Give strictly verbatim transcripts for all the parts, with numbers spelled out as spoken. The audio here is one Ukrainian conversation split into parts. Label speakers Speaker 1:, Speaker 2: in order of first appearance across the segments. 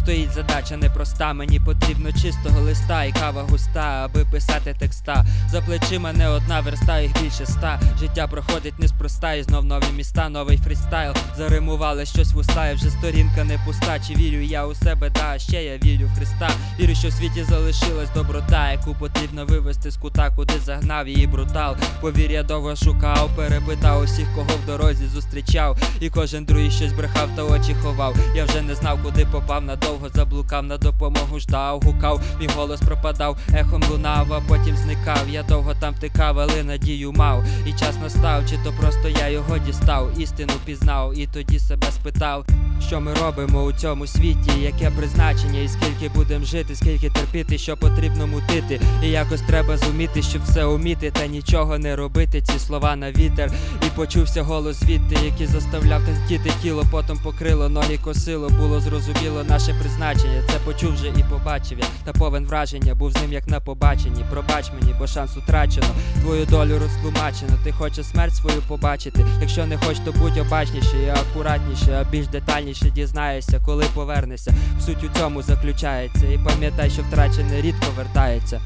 Speaker 1: стоїть задача непроста. Мені потрібно чистого листа і кава густа, аби писати текста. За плечима не одна верста, їх більше ста. Життя проходить неспроста, і знов нові міста, новий фрістайл. Заримували щось в уста, і вже сторінка не пуста. Чи вірю я у себе? Да, ще я вірю в Христа. Вірю, що в світі залишилась доброта, яку потрібно вивести з кута, куди загнав її брутал. Повір, я довго шукав, перепитав усіх, кого в дорозі зустрічав, і кожен другий щось брехав та очі ховав. Я вже не знав, куди попав, надовго заблукав, на допомогу ждав, гукав, мій голос пропадав, ехом лунав, а потім зникав. Я довго там втикав, але надію мав, і час настав, чи то просто я його дістав, істину пізнав, і тоді себе спитав, що ми робимо у цьому світі, яке призначення, і скільки будем жити, скільки терпіти, що потрібно мутити, і якось треба зуміти, щоб все уміти, та нічого не робити, ці слова на вітер. І почувся голос звідти, який заставляв тремтіти тіло, потом покрило, ноги косило, було зрозуміло наше призначення. Це почув вже і побачив я, та повен враження, був з ним як на побаченні. Пробач мені, бо шанс утрачено, твою долю розтлумачено. Ти хочеш смерть свою побачити, якщо не хочеш, то будь обачніше і акуратніше, а більш детальніше дізнаєшся, коли повернешся. Суть у цьому заключається, і пам'ятай, що втрачене рідко вертається.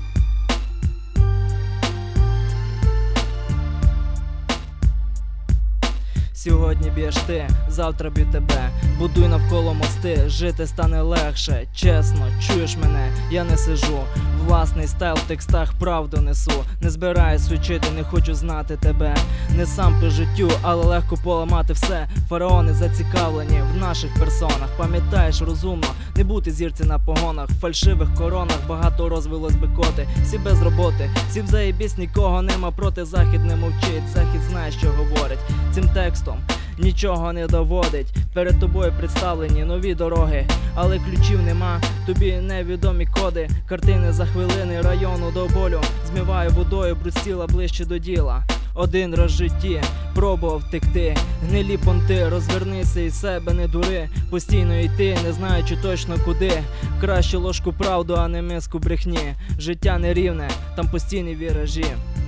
Speaker 2: Сьогодні б'єш ти, завтра б'ю тебе. Будуй навколо мости, жити стане легше. Чесно, чуєш мене, я не сижу. Власний стайл в текстах правду несу. Не збираюсь учити, не хочу знати тебе. Не сам по життю, але легко поламати все. Фараони зацікавлені в наших персонах. Пам'ятаєш розумно, не бути зірці на погонах. В фальшивих коронах багато розвилось бикоти. Всі без роботи, всі в заєбісь, нікого нема проти. Захід не мовчить, захід знає, що говорить. Цим текстом нічого не доводить. Перед тобою представлені нові дороги, але ключів нема, тобі невідомі коди. Картини за хвилини району до болю. Змиваю водою, бруд тіла ближче до діла. Один раз в житті пробував втекти. Гнилі понти, розвернися і себе не дури. Постійно йти, не знаючи точно куди. Краще ложку правду, а не миску брехні. Життя нерівне, там постійні віражі.